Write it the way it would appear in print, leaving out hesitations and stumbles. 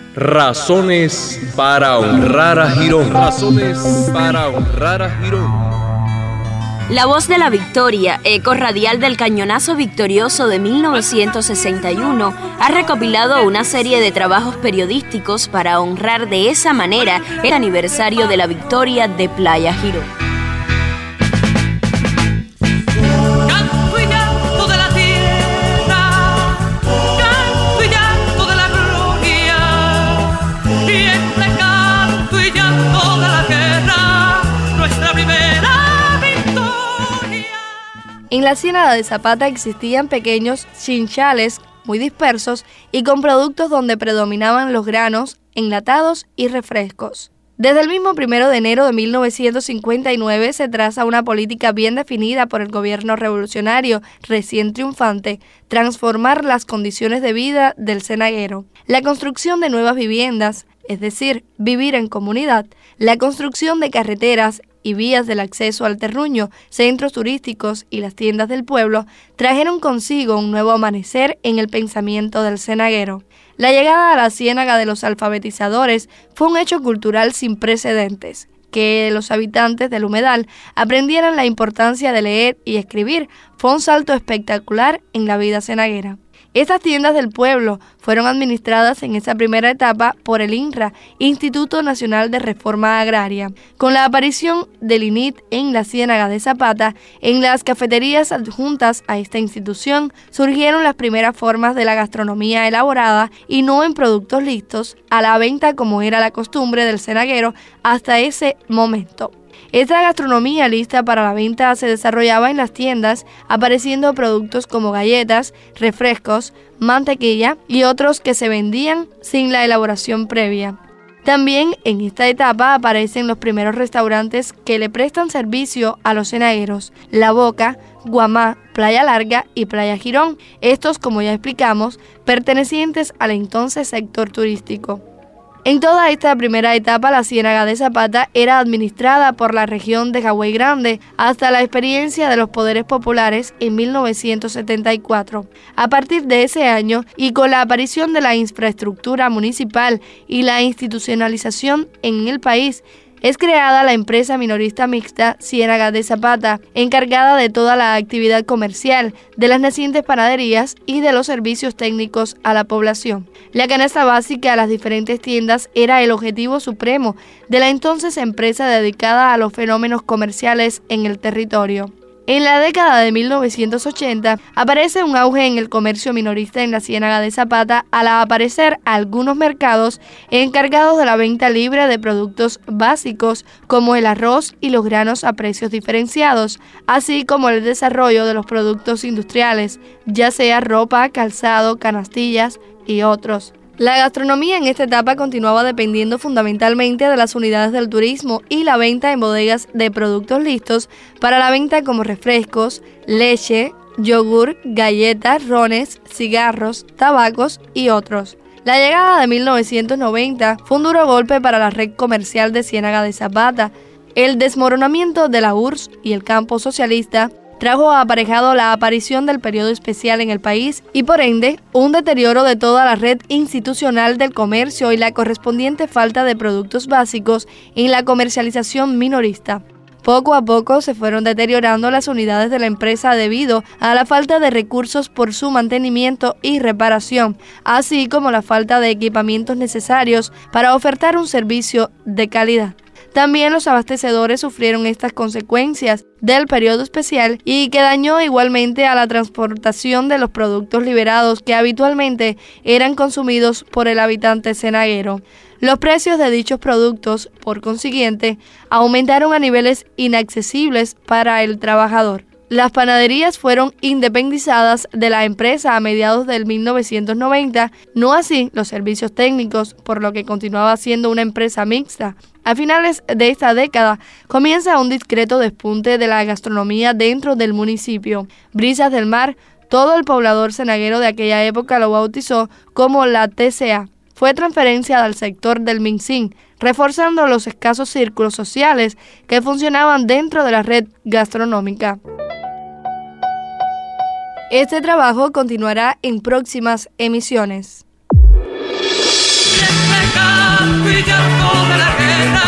Razones para honrar a Girón. Razones para honrar a Girón. La Voz de la Victoria, eco radial del cañonazo victorioso de 1961, ha recopilado una serie de trabajos periodísticos para honrar de esa manera el aniversario de la victoria de Playa Girón. En la Ciénaga de Zapata existían pequeños chinchales muy dispersos y con productos donde predominaban los granos, enlatados y refrescos. Desde el mismo 1 de enero de 1959 se traza una política bien definida por el gobierno revolucionario recién triunfante: transformar las condiciones de vida del cenaguero. La construcción de nuevas viviendas, es decir, vivir en comunidad, la construcción de carreteras y vías del acceso al terruño, centros turísticos y las tiendas del pueblo trajeron consigo un nuevo amanecer en el pensamiento del cenaguero. La llegada a la ciénaga de los alfabetizadores fue un hecho cultural sin precedentes. Que los habitantes del humedal aprendieran la importancia de leer y escribir fue un salto espectacular en la vida cenaguera. Estas tiendas del pueblo fueron administradas en esa primera etapa por el INRA, Instituto Nacional de Reforma Agraria. Con la aparición del INIT en la Ciénaga de Zapata, en las cafeterías adjuntas a esta institución surgieron las primeras formas de la gastronomía elaborada y no en productos listos, a la venta como era la costumbre del cenaguero hasta ese momento. Esta gastronomía lista para la venta se desarrollaba en las tiendas, apareciendo productos como galletas, refrescos, mantequilla y otros que se vendían sin la elaboración previa. También en esta etapa aparecen los primeros restaurantes que le prestan servicio a los cenagueros: La Boca, Guamá, Playa Larga y Playa Girón, estos, como ya explicamos, pertenecientes al entonces sector turístico. En toda esta primera etapa, la Ciénaga de Zapata era administrada por la región de Hawái Grande hasta la experiencia de los poderes populares en 1974. A partir de ese año, y con la aparición de la infraestructura municipal y la institucionalización en el país, es creada la empresa minorista mixta Ciénaga de Zapata, encargada de toda la actividad comercial, de las nacientes panaderías y de los servicios técnicos a la población. La canasta básica a las diferentes tiendas era el objetivo supremo de la entonces empresa dedicada a los fenómenos comerciales en el territorio. En la década de 1980 aparece un auge en el comercio minorista en la Ciénaga de Zapata al aparecer algunos mercados encargados de la venta libre de productos básicos como el arroz y los granos a precios diferenciados, así como el desarrollo de los productos industriales, ya sea ropa, calzado, canastillas y otros. La gastronomía en esta etapa continuaba dependiendo fundamentalmente de las unidades del turismo y la venta en bodegas de productos listos para la venta como refrescos, leche, yogur, galletas, rones, cigarros, tabacos y otros. La llegada de 1990 fue un duro golpe para la red comercial de Ciénaga de Zapata. El desmoronamiento de la URSS y el campo socialista trajo aparejado la aparición del periodo especial en el país y, por ende, un deterioro de toda la red institucional del comercio y la correspondiente falta de productos básicos en la comercialización minorista. Poco a poco se fueron deteriorando las unidades de la empresa debido a la falta de recursos por su mantenimiento y reparación, así como la falta de equipamientos necesarios para ofertar un servicio de calidad. También los abastecedores sufrieron estas consecuencias del periodo especial y que dañó igualmente a la transportación de los productos liberados que habitualmente eran consumidos por el habitante cenaguero. Los precios de dichos productos, por consiguiente, aumentaron a niveles inaccesibles para el trabajador. Las panaderías fueron independizadas de la empresa a mediados del 1990, no así los servicios técnicos, por lo que continuaba siendo una empresa mixta. A finales de esta década comienza un discreto despunte de la gastronomía dentro del municipio. Brisas del Mar, todo el poblador cenaguero de aquella época lo bautizó como la TCA. Fue transferencia al sector del Mincín, reforzando los escasos círculos sociales que funcionaban dentro de la red gastronómica. Este trabajo continuará en próximas emisiones. este canto y llanto de la ajena.